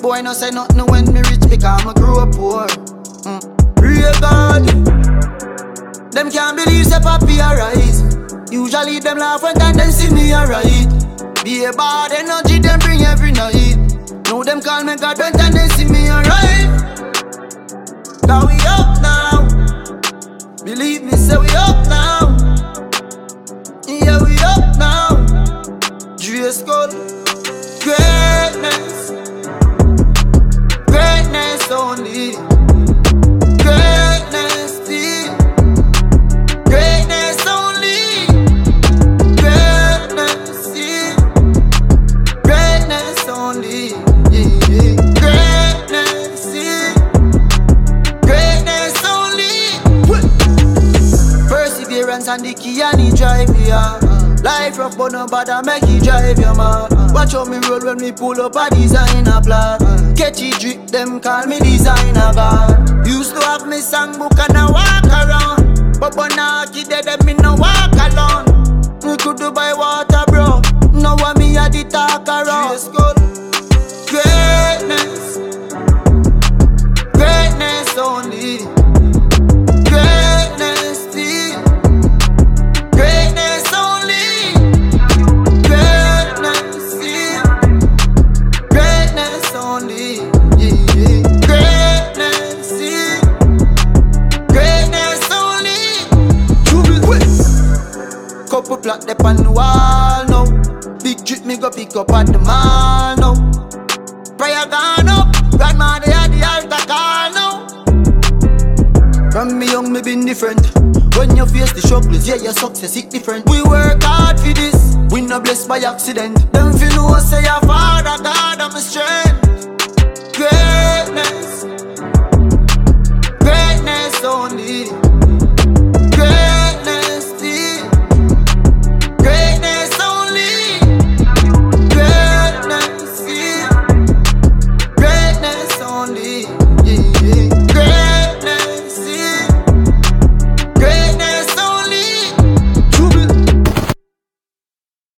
boy no say nothing when me rich because I grew up poor. Real God, them can't believe say papi arise. Usually them laugh when they see me alright. Be a bad energy them bring every night. Now them call me God when they see me alright. Now we up now. Believe me, say we up now. Yeah, we up now. Dress code. Greatness. Greatness only. Greatness still. Greatness only. Greatness still. Greatness only. Yeah. Greatness still. Greatness only. Perseverance and the key and he drive me out. Life rough but no bother make it drive your mad. Watch how me roll when me pull up a designer plot. Catchy drip them call me designer god. Used to have me songbook and I walk around, but now kid dead me no walk alone. Me could do buy water bro, now want me a the talk around. Greatness, greatness only. Greatness still. Greatness only. Greatness still. Greatness only. Yeah. Greatness still. Greatness only. Couple plot up on the wall now. Big drip me go pick up at the mall now. Prayer gone up, grandmother had the altar call now. From me young me been different. When you face the struggles, yeah your success it different. We work hard for this, we not blessed by accident. Them feel know say your father God I'm a strength. Greatness, greatness only.